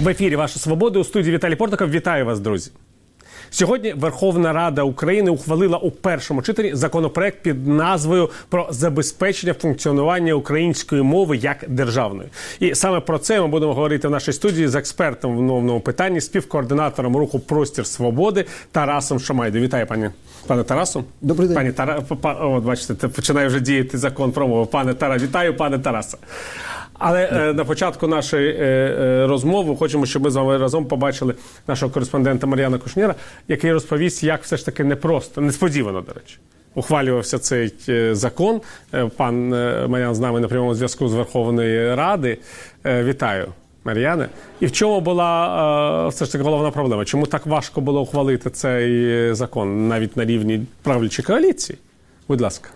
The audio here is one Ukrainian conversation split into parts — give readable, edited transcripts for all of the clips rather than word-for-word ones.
В ефірі «Ваша свобода», у студії Віталій Портников. Вітаю вас, друзі. Сьогодні Верховна Рада України ухвалила у першому читанні законопроект під назвою «Про забезпечення функціонування української мови як державної». І саме про це ми будемо говорити в нашій студії з експертом в мовному питанні, співкоординатором руху «Простір свободи» Тарасом Шамайдою. Вітаю, пане Тарасу. Добрий день. От бачите, починає вже діяти закон про мову. Вітаю, пане Тарасе. Але на початку нашої розмови хочемо, щоб ми з вами разом побачили нашого кореспондента Мар'яна Кушніра, який розповість, як все ж таки непросто, несподівано, до речі, ухвалювався цей закон. Пан Мар'ян з нами на прямому зв'язку з Верховної Ради. Вітаю, Мар'яне. І в чому була все ж таки головна проблема? Чому так важко було ухвалити цей закон навіть на рівні правлячої коаліції? Будь ласка.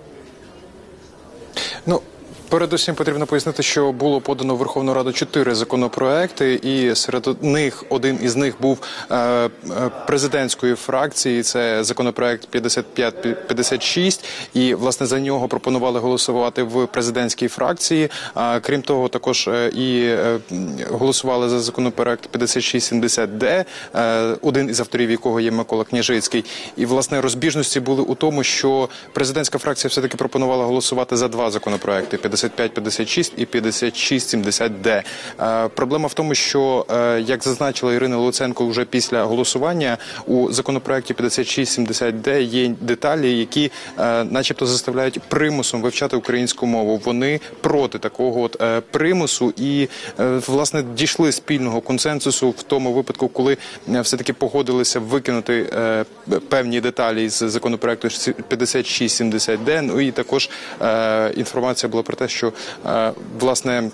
Передусім потрібно пояснити, що було подано в Верховну Раду 4 законопроекти, і серед них один із них був президентської фракції. Це законопроект 5556, і власне за нього пропонували голосувати в президентській фракції. Крім того, також і голосували за законопроект 5670-д, один із авторів якого є Микола Княжицький. І власне розбіжності були у тому, що президентська фракція все-таки пропонувала голосувати за два законопроекти – 5556 і 5670-д. Проблема в тому, що, як зазначила Ірина Луценко вже після голосування, у законопроекті 5670-д є деталі, які начебто заставляють примусом вивчати українську мову. Вони проти такого примусу і, власне, дійшли спільного консенсусу в тому випадку, коли все-таки погодилися викинути певні деталі з законопроекту 5670-д. Ну і також інформація була про те, що, власне,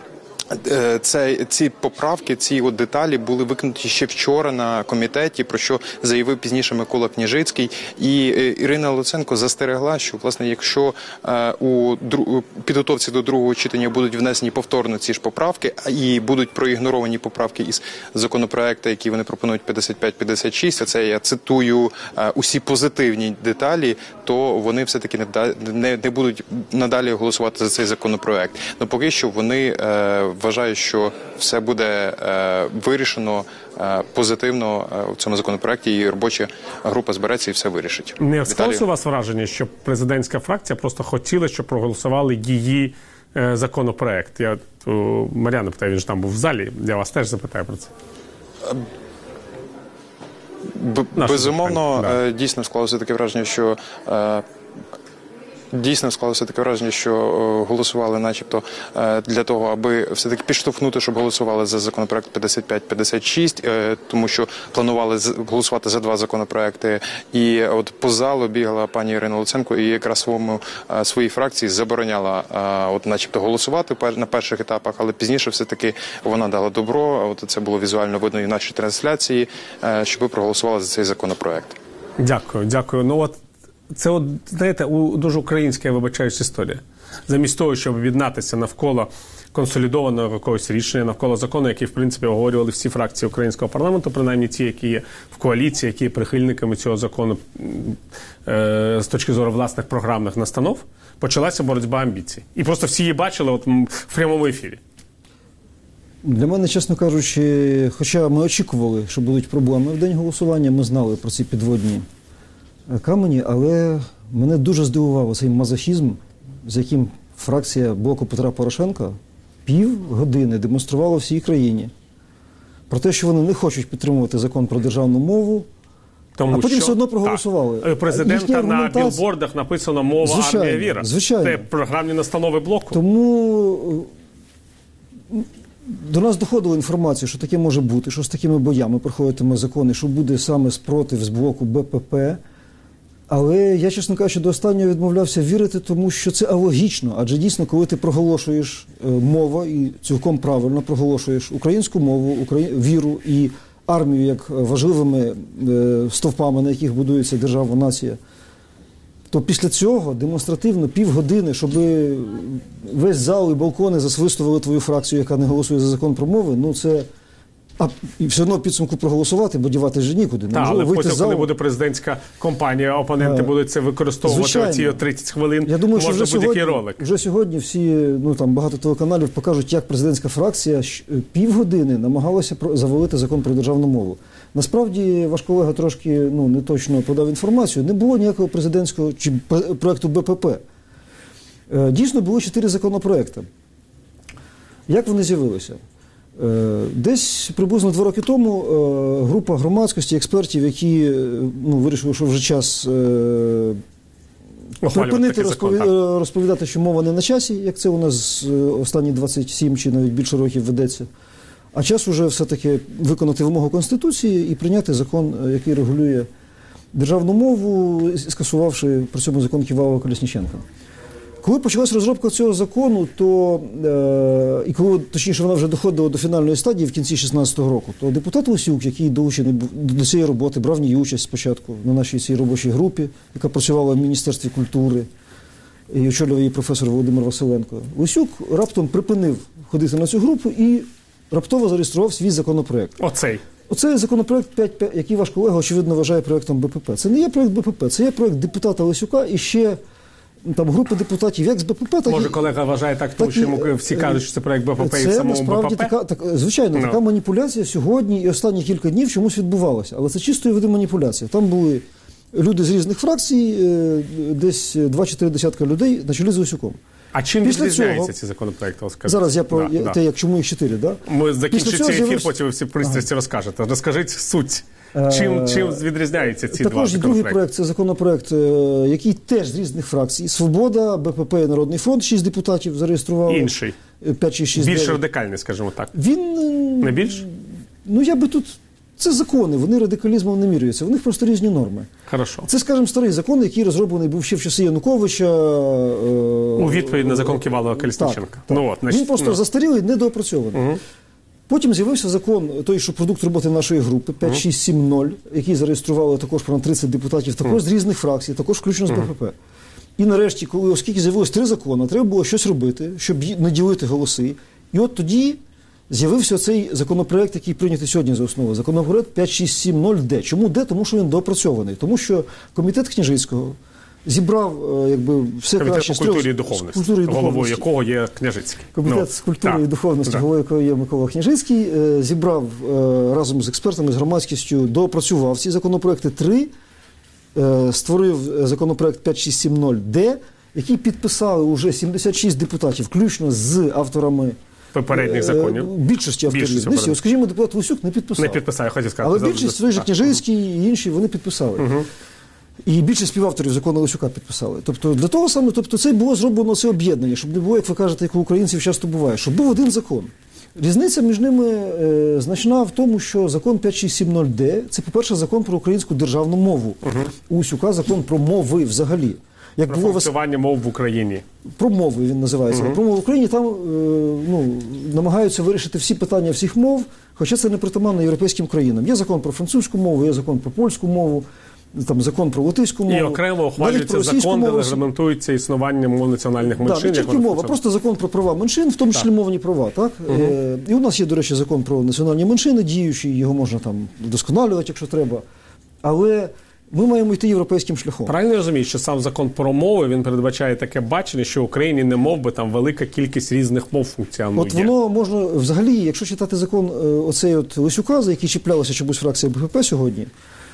ці поправки, ці деталі були викинуті ще вчора на комітеті, про що заявив пізніше Микола Княжицький. І Ірина Луценко застерегла, що, власне, якщо у підготовці до другого читання будуть внесені повторно ці ж поправки, і будуть проігноровані поправки із законопроекту, які вони пропонують 55-56, а це я цитую усі позитивні деталі, то вони все-таки не будуть надалі голосувати за цей законопроект. Но поки що вони вважаю, що все буде вирішено позитивно в цьому законопроекті, і робоча група збереться і все вирішить. Не склалося у вас враження, що президентська фракція просто хотіла, щоб проголосували її законопроект? Я Мар'яна питаю, він ж там був в залі, я вас теж запитаю про це. Безумовно, дійсно склалося таке враження, що голосували начебто для того, аби все-таки підштовхнути, щоб голосували за законопроект 55-56, тому що планували голосувати за два законопроекти. І от по залу бігала пані Ірина Луценко і якраз своїй фракції забороняла начебто голосувати на перших етапах, але пізніше все-таки вона дала добро, це було візуально видно і в нашій трансляції, щоб ви проголосували за цей законопроект. Дякую. Ну от це, знаєте, дуже українська, я вибачаюсь, історія. Замість того, щоб об'єднатися навколо консолідованого якогось рішення, навколо закону, який, в принципі, обговорювали всі фракції українського парламенту, принаймні ті, які є в коаліції, які є прихильниками цього закону з точки зору власних програмних настанов, почалася боротьба амбіцій. І просто всі її бачили в прямому ефірі. Для мене, чесно кажучи, хоча ми очікували, що будуть проблеми в день голосування, ми знали про ці підводні камені, але мене дуже здивував цей мазохізм, з яким фракція блоку Петра Порошенка півгодини демонструвала всій країні про те, що вони не хочуть підтримувати закон про державну мову, а потім все одно проголосували. Так. Президента на білбордах написано «Мова, армія, віра». Звичайно. Це програмні настанови блоку. Тому до нас доходила інформація, що таке може бути, що з такими боями проходитиме закони, що буде саме спротив з блоку БПП. Але я, чесно кажучи, до останнього відмовлявся вірити, тому що це алогічно. Адже дійсно, коли ти проголошуєш мову і цілком правильно проголошуєш українську мову, віру і армію як важливими стовпами, на яких будується держава, нація, то після цього демонстративно півгодини, щоб весь зал і балкони засвистували твою фракцію, яка не голосує за закон про мови, ну це І все одно в підсумку проголосувати, бо дівати ж нікуди. Так, але потім, коли буде президентська кампанія, опоненти будуть це використовувати оці 30 хвилин, я думаю, що можна будь-який ролик. Вже сьогодні всі, багато телеканалів покажуть, як президентська фракція півгодини намагалася завалити закон про державну мову. Насправді, ваш колега трошки не точно подав інформацію. Не було ніякого президентського чи проєкту БПП. Дійсно, було 4 законопроекти. Як вони з'явилися? Десь приблизно 2 роки тому група громадськості, експертів, які вирішили, що вже час припинити розповідати, що мова не на часі, як це у нас останні 27 чи навіть більше років ведеться, а час уже все-таки виконати вимогу Конституції і прийняти закон, який регулює державну мову, скасувавши при цьому закон Ківалова-Колесніченка. Коли почалась розробка цього закону, і коли, точніше, вона вже доходила до фінальної стадії в кінці 2016 року, то депутат Лесюк, який долучений до цієї роботи, брав в ній участь спочатку на нашій цій робочій групі, яка працювала в Міністерстві культури, і очолював її професор Володимир Василенко. Лесюк раптом припинив ходити на цю групу і раптово зареєстрував свій законопроект. Оцей законопроект 5, який ваш колега, очевидно, вважає проєктом БПП. Це не є проєкт БПП, це є проєкт депутата Лесюка і ще групи депутатів, як з БПП, так може, колега вважає так, тому що йому всі кажуть, що це проєкт БПП і в самому БПП? Звичайно, така маніпуляція сьогодні і останні кілька днів чомусь відбувалася. Але це чистої води маніпуляція. Там були люди з різних фракцій, десь 2-4 десятка людей на чолі з Лесюком. А чим відрізняються ці законопроекти? Зараз я про те, чому їх 4, да? Ми закінчимо цей ефір, потім ви всі пристрасті розкажете. Розкажіть суть. Чим відрізняються ці два законопроекти? Також другий проект – це законопроект, який теж з різних фракцій. «Свобода», БПП і «Народний фронт» 6 депутатів зареєстрували. Інший. 5 чи 6. Більш радикальний, скажімо так. Він... Не більш? Я би тут... Це закони, вони радикалізмом не міряються. В них просто різні норми. Хорошо. Це, скажімо, старий закон, який розроблений був ще в часи Януковича. У відповідь на закон Ківалова-Колесніченка. Він просто застарілий, недоопрацьований. Потім з'явився закон, той, що продукт роботи нашої групи, 5670, який зареєстрували також понад 30 депутатів, також з різних фракцій, також включно з БПП. І нарешті, оскільки з'явилось 3 закони, треба було щось робити, щоб не ділити голоси. І от тоді з'явився цей законопроект, який прийнятий сьогодні за основу. Законопроект 5670-Д. Чому Д? Тому що він доопрацьований. Тому що комітет Княжицького зібрав все краще... Комітет по культурі і духовності, головою якого є Княжицький. Комітет з культури і духовності, головою якого є Микола Княжицький, зібрав разом з експертами, з громадськістю, доопрацював ці законопроекти 3, створив законопроект 5670-Д, який підписали уже 76 депутатів, включно з авторами попередніх законів. Більшості авторів. Скажімо, депутат Лесюк не підписав. Не підписав, я хотів сказати. Але більшість, той же Княжицький і інші, вони підписали. І більше співавторів закону Лесюка підписали. Тобто для того саме, це було зроблено це об'єднання, щоб не було, як ви кажете, як у українців часто буває, щоб був один закон. Різниця між ними значна в тому, що закон 5670-Д – це, по-перше, закон про українську державну мову. У Лесюка закон про мови взагалі. Про функціонування мов в Україні. Про мови він називається. Про мови в Україні там намагаються вирішити всі питання всіх мов, хоча це не притаманно європейським країнам. Є закон про французьку мову, є закон про польську мову, там закон про латиську мову. І окремо ухвалюється закон, де регламентується існування мов національних меншин. Так, не тільки мова, просто закон про права меншин, в тому числі мовні права. Так? І у нас є, до речі, закон про національні меншини, діючий, його можна там вдосконалювати, якщо треба. Але ми маємо йти європейським шляхом. Правильно розумію, що сам закон про мови, він передбачає таке бачення, що в Україні не мов би там велика кількість різних мов функціонує. От воно можна, взагалі, якщо читати закон оцей от Лесюка, за який чіплялася чомусь фракція БПП сьогодні,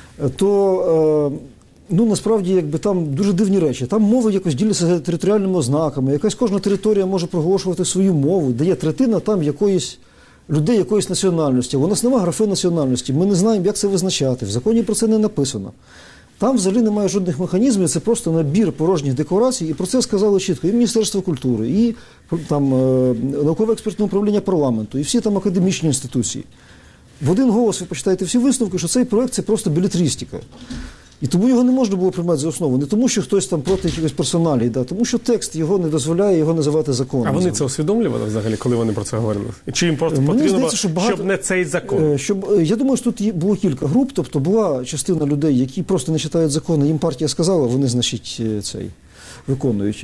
то насправді якби там дуже дивні речі. Там мови якось діляться територіальними ознаками, якась кожна територія може проголошувати свою мову, де є третина там людей якоїсь національності. У нас немає графи національності, ми не знаємо, як це визначати, в законі про це не написано. Там взагалі немає жодних механізмів, це просто набір порожніх декларацій, і про це сказали чітко і Міністерство культури, і там науково-експертне управління парламенту, і всі там академічні інституції. В один голос ви почитаєте всі висновки, що цей проект – це просто белетристика. І тому його не можна було приймати за основу. Не тому, що хтось там проти якихось персоналій, тому що текст його не дозволяє його називати законом. А вони це усвідомлювали взагалі, коли вони про це говорили? Чи їм просто потрібно, щоб не цей закон? Я думаю, що тут було кілька груп, тобто була частина людей, які просто не читають закони, їм партія сказала, вони, значить, виконують.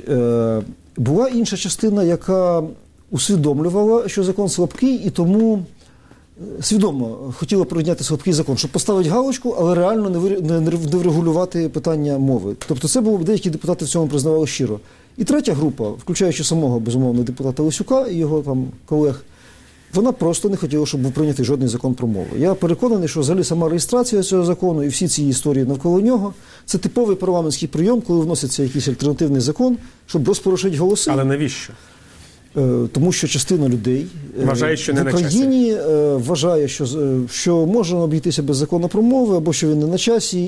Була інша частина, яка усвідомлювала, що закон слабкий, і тому свідомо хотіла прийняти слабкий закон, щоб поставити галочку, але реально не врегулювати питання мови. Тобто це було, деякі депутати в цьому признавали щиро. І третя група, включаючи самого, безумовно, депутата Лесюка і його там колег, вона просто не хотіла, щоб був прийнятий жодний закон про мову. Я переконаний, що взагалі сама реєстрація цього закону і всі ці історії навколо нього – це типовий парламентський прийом, коли вноситься якийсь альтернативний закон, щоб розпорошити голоси. Але навіщо? Тому що частина людей вважає, що не в Україні вважає, що можна обійтися без закону про мови, або що він не на часі,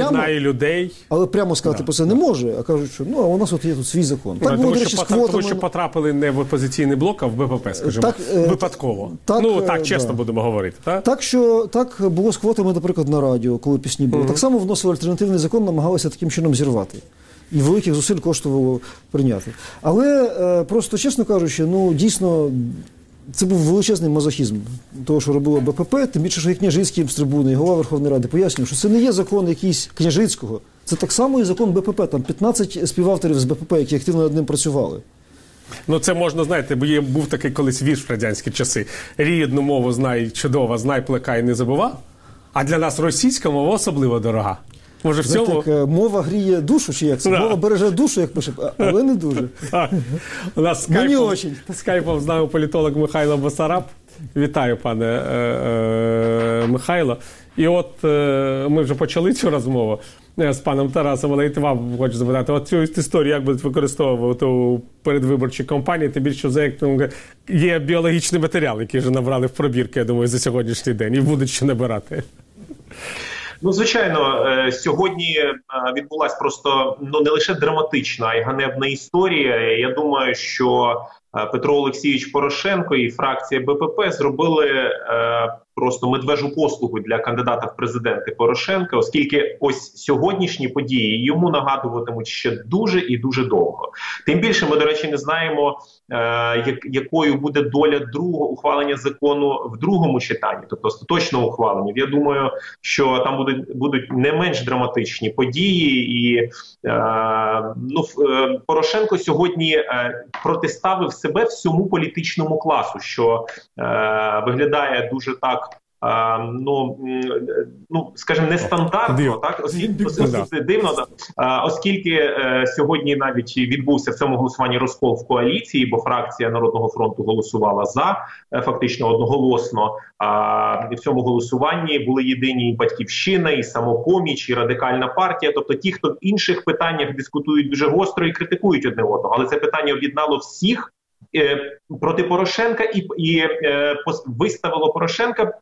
але прямо сказати про це не може, а кажуть, що а у нас от є тут свій закон. Так було, до речі, з квотами. Тому що потрапили не в опозиційний блок, а в БПП, скажімо, випадково. Так чесно будемо говорити. Так було з квотами, наприклад, на радіо, коли пісні були. Так само вносили альтернативний закон, намагалися таким чином зірвати. І великих зусиль коштувало прийняти. Але просто, чесно кажучи, дійсно, це був величезний мазохізм того, що робило БПП, тим більше, що і Княжицький з трибуни, і голова Верховної Ради пояснював, що це не є закон якийсь Княжицького, це так само і закон БПП, там 15 співавторів з БПП, які активно над ним працювали. Це можна, знаєте, бо був такий колись вірш в радянські часи. Рідну мову знай чудово, знай, плекай, не забува, а для нас російська мова особливо дорога. Може, в цьому... Так, мова гріє душу, чи як це? Мова береже душу, як пише, але не дуже. У нас скайпом з нами політолог Михайло Басараб. Вітаю, пане Михайло. І от ми вже почали цю розмову з паном Тарасом, але і вам хочу запитати, от цю історію як будуть використовувати у передвиборчій кампанії, тим більше, що є біологічний матеріал, який вже набрали в пробірки, я думаю, за сьогоднішній день, і будуть ще набирати. Звичайно, сьогодні відбулася просто не лише драматична, а й ганебна історія. Я думаю, що Петро Олексійович Порошенко і фракція БПП зробили просто медвежу послугу для кандидата в президенти Порошенка, оскільки ось сьогоднішні події йому нагадуватимуть ще дуже і дуже довго. Тим більше ми, до речі, не знаємо, якою буде доля ухвалення закону в другому читанні, тобто остаточного ухвалення. Я думаю, що там будуть не менш драматичні події, і Порошенко сьогодні протиставив себе всьому політичному класу, що виглядає дуже так, скажімо, нестандартно, оскільки сьогодні навіть відбувся в цьому голосуванні розкол в коаліції, бо фракція Народного фронту голосувала за, фактично одноголосно. В цьому голосуванні були єдині і Батьківщина, і Самопоміч, і Радикальна партія, тобто ті, хто в інших питаннях дискутують дуже гостро і критикують одне одного, але це питання об'єднало всіх проти Порошенка і виставило Порошенка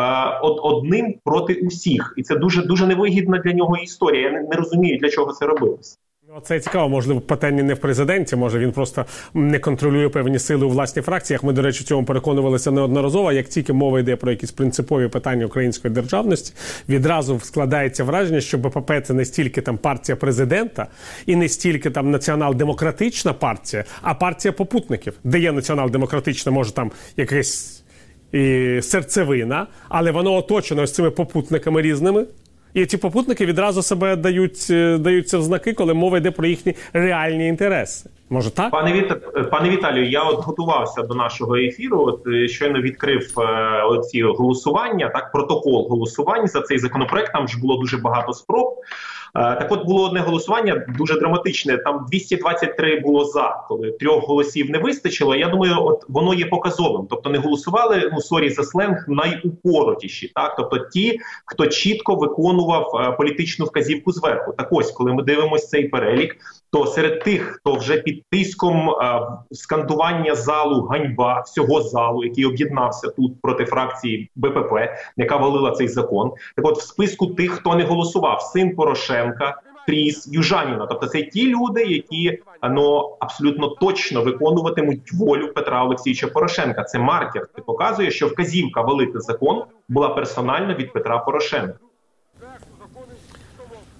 одним проти усіх. І це дуже невигідна для нього історія. Я не розумію, для чого це робилось. Це цікаво, можливо, питання не в президенті, може він просто не контролює певні сили у власній фракціях. Ми, до речі, в цьому переконувалися неодноразово. Як тільки мова йде про якісь принципові питання української державності, відразу складається враження, що БПП – це не стільки там партія президента і не стільки там націонал-демократична партія, а партія попутників. Де є націонал-демократична, може там якась і серцевина, але воно оточено ось цими попутниками різними. І ці попутники відразу себе даються в знаки, коли мова йде про їхні реальні інтереси. Може так? Пане Віталію, я готувався до нашого ефіру, щойно відкрив оці голосування, протокол голосування за цей законопроект, там ж було дуже багато спроб. Так от було одне голосування, дуже драматичне, там 223 було за, коли 3 голосів не вистачило. Я думаю, от воно є показовим. Тобто не голосували, сорі за сленг, найупоротіші, тобто ті, хто чітко виконував політичну вказівку зверху. Так ось, коли ми дивимося цей перелік, то серед тих, хто вже під тиском скандування залу, ганьба всього залу, який об'єднався тут проти фракції БПП, яка валила цей закон, так от в списку тих, хто не голосував, син Порошенка, Фріз, Южаніна. Тобто це ті люди, які абсолютно точно виконуватимуть волю Петра Олексійовича Порошенка. Це маркер. Це показує, що вказівка валити закон була персонально від Петра Порошенка.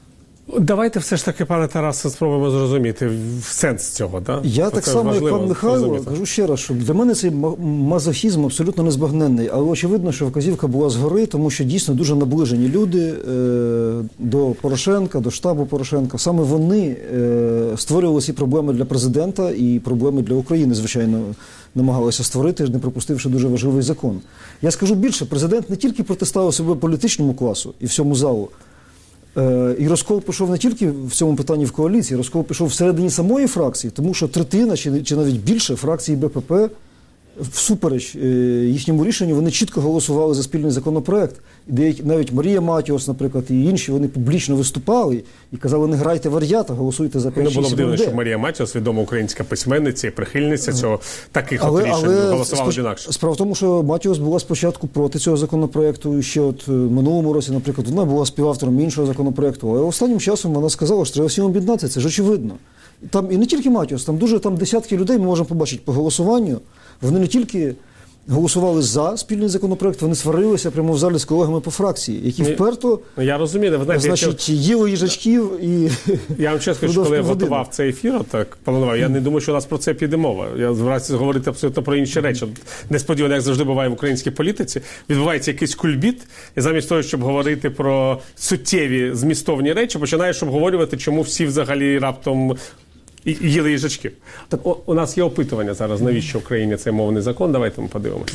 Давайте все ж таки, пане Тарасе, спробуємо зрозуміти сенс цього. Да? Я так само, як пан Михайло, кажу ще раз, що для мене цей мазохізм абсолютно незбагненний. Але очевидно, що вказівка була згори, тому що дійсно дуже наближені люди до Порошенка, до штабу Порошенка. Саме вони створювали ці проблеми для президента і проблеми для України, звичайно, намагалися створити, не пропустивши дуже важливий закон. Я скажу більше, президент не тільки протиставив себе політичному класу і всьому залу, і розкол пішов не тільки в цьому питанні в коаліції, розкол пішов всередині самої фракції, тому що третина чи навіть більше фракції БПП всупереч їхньому рішенню вони чітко голосували за спільний законопроект. І навіть Марія Матіос, наприклад, і інші, вони публічно виступали і казали, не грайте вар'ята, голосуйте за 5-6 Не було б дивно, що Марія Матіос, відома українська письменниця і прихильниця цього таких рішень, голосувала інакше. Справа в тому, що Матіос була спочатку проти цього законопроекту, ще от минулому році, наприклад, вона була співавтором іншого законопроекту, але останнім часом вона сказала, що треба всім об'єднатися, це ж очевидно. Там, і не тільки Матіос, там десятки людей ми можемо побачити по голосуванню. Вони не тільки голосували за спільний законопроект, вони сварилися прямо в залі з колегами по фракції, які вперто, я розумію, ви знаєте, значить, їли їжачків і... Я вам чесно скажу, коли я готував цей ефір, так планував, я не думаю, що у нас про це піде мова. Я збирався говорити абсолютно про інші речі. Несподівано, як завжди буває в українській політиці, відбувається якийсь кульбіт, і замість того, щоб говорити про суттєві, змістовні речі, починаєш обговорювати, чому всі взагалі раптом їли їжачків. Так, у нас є опитування зараз, навіщо в Україні цей мовний закон. Давайте ми подивимося.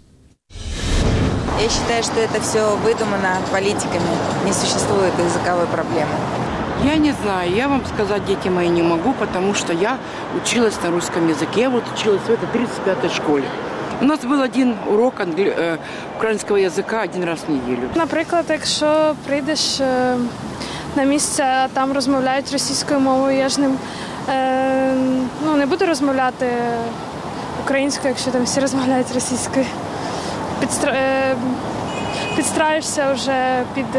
Я считаю, что это все выдумано политиками. Не существует языковой проблемы. Я не знаю, я вам сказать, дети мои, не могу, потому что я училась на русском языке. Я вот училась в этой 35-й школе. У нас был один урок українського язика один раз в неділю. Наприклад, якщо прийдеш на місце, а там розмовляють російською мовою, я ж не буду розмовляти українською, якщо там всі розмовляють російською. Підстраєшся вже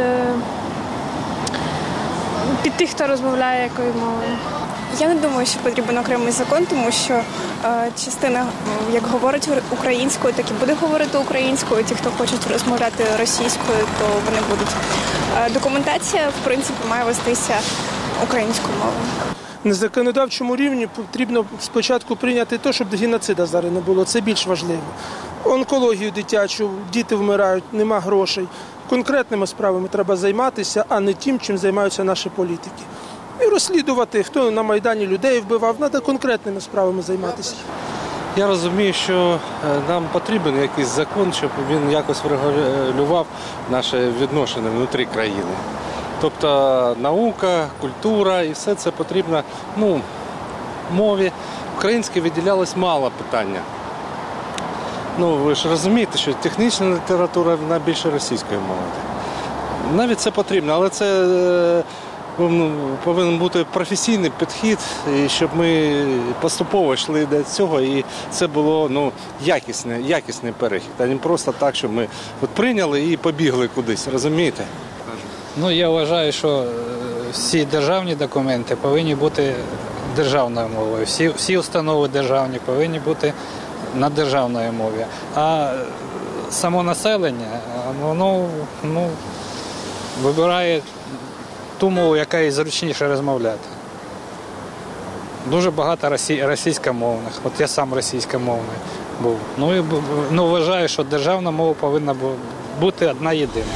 під тих, хто розмовляє якою мовою. Я не думаю, що потрібен окремий закон, тому що частина, як говорить українською, так і буде говорити українською. Ті, хто хочуть розмовляти російською, то вони будуть. Документація, в принципі, має вестися українською мовою. На законодавчому рівні потрібно спочатку прийняти те, щоб геноциду зараз не було. Це більш важливо. Онкологію дитячу, діти вмирають, нема грошей. Конкретними справами треба займатися, а не тим, чим займаються наші політики. І розслідувати, хто на Майдані людей вбивав, треба конкретними справами займатися. Я розумію, що нам потрібен якийсь закон, щоб він якось врегулював наше відношення внутрі країни. Тобто наука, культура і все це потрібно, мові. Українській виділялось мало питання. Ви ж розумієте, що технічна література, вона більше російської мови. Навіть це потрібно, але це повинен бути професійний підхід, і щоб ми поступово йшли до цього, і це було якісний перехід, а не просто так, що ми прийняли і побігли кудись, розумієте? Я вважаю, що всі державні документи повинні бути державною мовою. Всі установи державні повинні бути на державній мові. А само населення, воно вибирає ту мову, яка їй зручніше розмовляти. Дуже багато російськомовних. От я сам російськомовний був. Вважаю, що державна мова повинна бути одна єдина.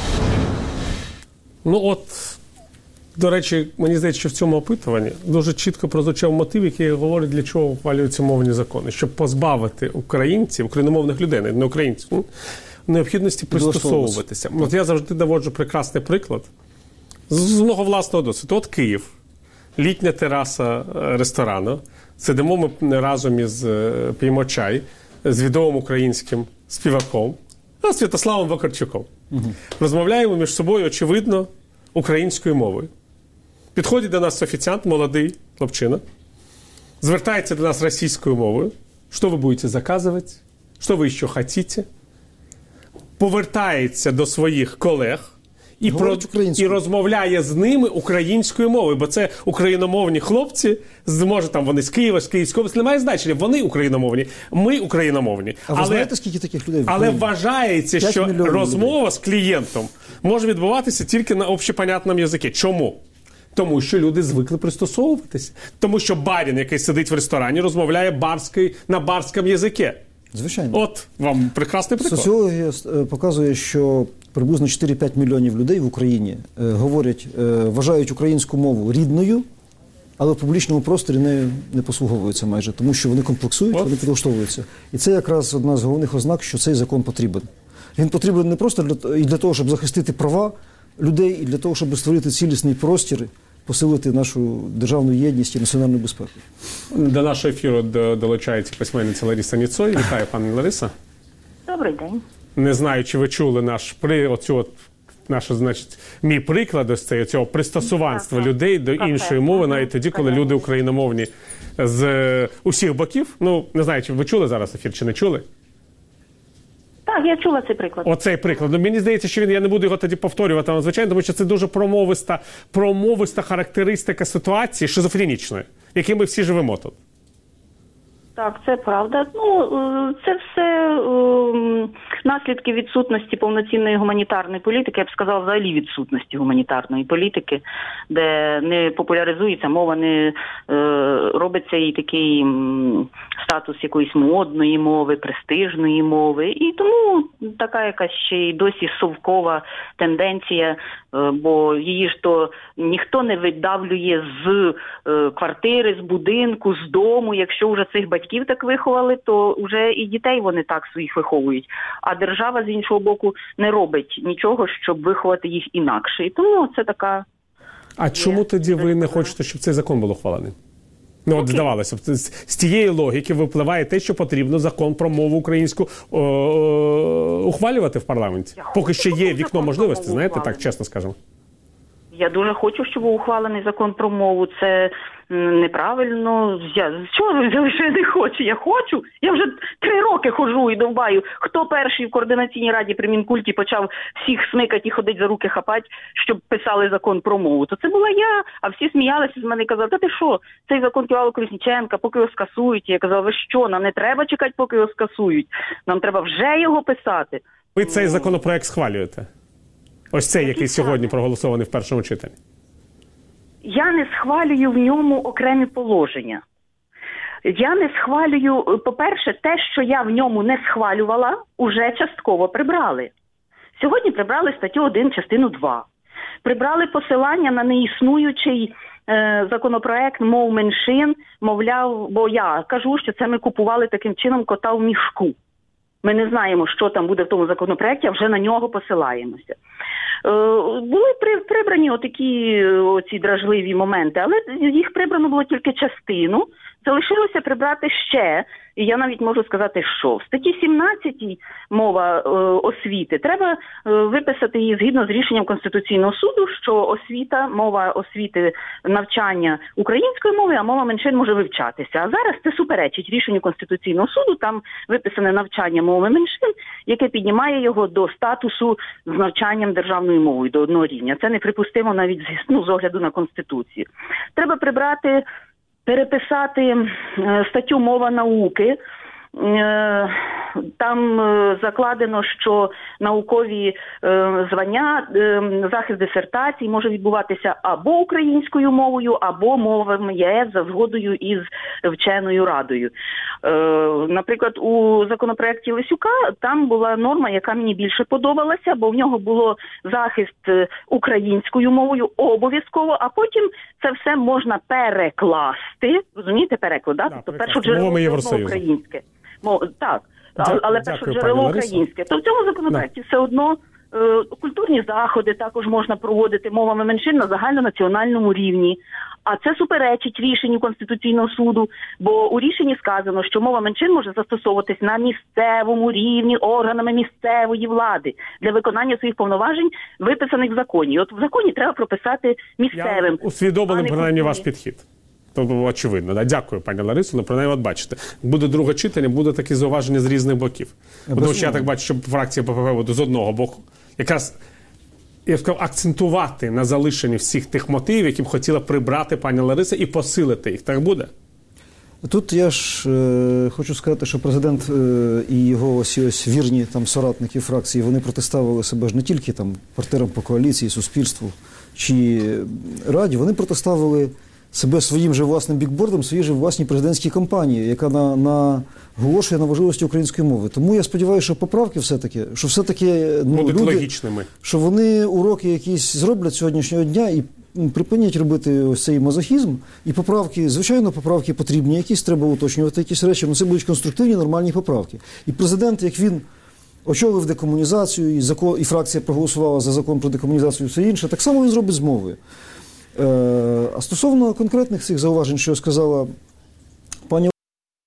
До речі, мені здається, що в цьому опитуванні дуже чітко прозвучав мотив, який говорить, для чого ухвалюються мовні закони. Щоб позбавити українців, україномовних людей, не українців, необхідності пристосовуватися. Я завжди наводжу прекрасний приклад з мого власного досвіду. От Київ, літня тераса ресторану. Сидимо ми разом п'ємо чай з відомим українським співаком Святославом Вакарчуком. Розмовляємо між собою, очевидно, українською мовою. Підходить до нас офіціант, молодий хлопчина, звертається до нас російською мовою. Що ви будете заказувати? Що ви ще хочете? Повертається до своїх колег і розмовляє з ними українською мовою, бо це україномовні хлопці, може там вони з Києва, з Київської області, немає значення, вони україномовні, ми україномовні. А ви знаєте, скільки таких людей? Але вважається, що розмова з клієнтом може відбуватися тільки на общепонятному язикі. Чому? Тому що люди звикли пристосовуватися. Тому що барін, який сидить в ресторані, розмовляє на барському язикі. Звичайно. От вам прекрасний приклад. Соціологія показує, що приблизно 4-5 мільйонів людей в Україні вважають українську мову рідною, але в публічному просторі не послуговуються майже, тому що вони комплексують, вони підлаштовуються. І це якраз одна з головних ознак, що цей закон потрібен. Він потрібен не просто для того, щоб захистити права людей, і для того, щоб створити цілісний простір, посилити нашу державну єдність і національну безпеку. До нашого ефіру долучається письменниця Лариса Ніцой. Вітаю, пані Лариса. Добрий день. Не знаю, чи ви чули мій приклад ось цей, цього пристосуванства людей до іншої мови, навіть тоді, коли люди україномовні з усіх боків. Ну, не знаю, чи ви чули зараз ефір, чи не чули? Так, я чула цей приклад. Оцей приклад. Ну, мені здається, що я не буду його тоді повторювати, звичайно, тому що це дуже промовиста характеристика ситуації шизофренічної, в якій ми всі живемо тут. Так, це правда. Це все наслідки відсутності повноцінної гуманітарної політики, я б сказала, взагалі відсутності гуманітарної політики, де не популяризується мова, не робиться і такий статус якоїсь модної мови, престижної мови. І тому така якась ще й досі совкова тенденція, бо її ж то ніхто не видавлює з квартири, з будинку, з дому. Якщо вже цих батьків так виховали, то вже і дітей вони так своїх виховують. А держава, з іншого боку, не робить нічого, щоб виховати їх інакше. І тому це така... А чому тоді ви не хочете, щоб цей закон був ухвалений? Ну, от здавалося б, з тієї логіки випливає те, що потрібно закон про мову українську ухвалювати в парламенті. Поки ще є вікно можливості, знаєте, так чесно скажемо. Я дуже хочу, щоб був ухвалений закон про мову. Це неправильно. З чого ви взяли, що я не хочу? Я хочу. Я вже 3 роки ходжу і довбаю. Хто перший в координаційній раді при Мінкульті почав всіх смикати і ходити за руки хапати, щоб писали закон про мову? То це була я. А всі сміялися з мене і казали, та ти що, цей закон Ківалова-Колесніченка, поки його скасують. Я казала, ви що, нам не треба чекати, поки його скасують. Нам треба вже його писати. Ви цей законопроект схвалюєте? Ось цей, який сьогодні проголосований в першому читанні. Я не схвалюю в ньому окремі положення. Я не схвалюю, по-перше, те, що я в ньому не схвалювала, уже частково прибрали. Сьогодні прибрали статтю 1, частину 2. Прибрали посилання на неіснуючий законопроект мов меншин, мовляв, бо я кажу, що це ми купували таким чином кота в мішку. Ми не знаємо, що там буде в тому законопроекті, а вже на нього посилаємося. Були прибрані оці дражливі моменти, але їх прибрано було тільки частину. Залишилося прибрати ще, і я навіть можу сказати, що в статті 17 мова освіти, треба виписати її згідно з рішенням Конституційного суду, що освіта, мова освіти, навчання української мови, а мова меншин може вивчатися. А зараз це суперечить рішенню Конституційного суду, там виписане навчання мови меншин, яке піднімає його до статусу з навчанням державною мовою, до одного рівня. Це неприпустимо навіть з огляду на Конституцію. Треба переписати статтю «Мова науки». Там закладено, що наукові звання, захист дисертацій може відбуватися або українською мовою, або мовами ЄС за згодою із вченою радою. Наприклад, у законопроекті Лесюка там була норма, яка мені більше подобалася, бо в нього було захист українською мовою обов'язково, а потім це все можна перекласти. Розумієте, перекладати? Тобто перше джерело українське. Так, але перше джерело українське. То в цьому законопроекті все одно культурні заходи також можна проводити мовами меншин на загальнонаціональному рівні. А це суперечить рішенню Конституційного суду, бо у рішенні сказано, що мова меншин може застосовуватись на місцевому рівні органами місцевої влади для виконання своїх повноважень, виписаних в законі. От в законі треба прописати місцевим. Я усвідомлений, принаймні, ваш підхід. То було очевидно. Да? Дякую, пані Ларисо. Ну, принаймні, от бачите, буде друге читання, буде такі зауваження з різних боків. Тому що я так бачу, що фракція ППП буде з одного боку якраз, я сказав, акцентувати на залишенні всіх тих мотивів, які б хотіла прибрати пані Лариса, і посилити їх. Так буде? Тут я ж хочу сказати, що президент і його ось вірні там соратники фракції, вони протиставили себе ж не тільки там партнерам по коаліції, суспільству, чи Раді, вони протиставили себе своїм же власним бікбордом, своїй же власній президентській кампанії, яка наголошує на важливості української мови. Тому я сподіваюся, що поправки все-таки, що все-таки будуть люди, логічними. Що вони уроки якісь зроблять сьогоднішнього дня і припинять робити ось цей мазохізм. І поправки, звичайно, поправки потрібні, якісь треба уточнювати, якісь речі, але це будуть конструктивні, нормальні поправки. І президент, як він очолив декомунізацію, і фракція проголосувала за закон про декомунізацію і все інше, так само він зробить з мовою. А стосовно конкретних цих зауважень, що сказала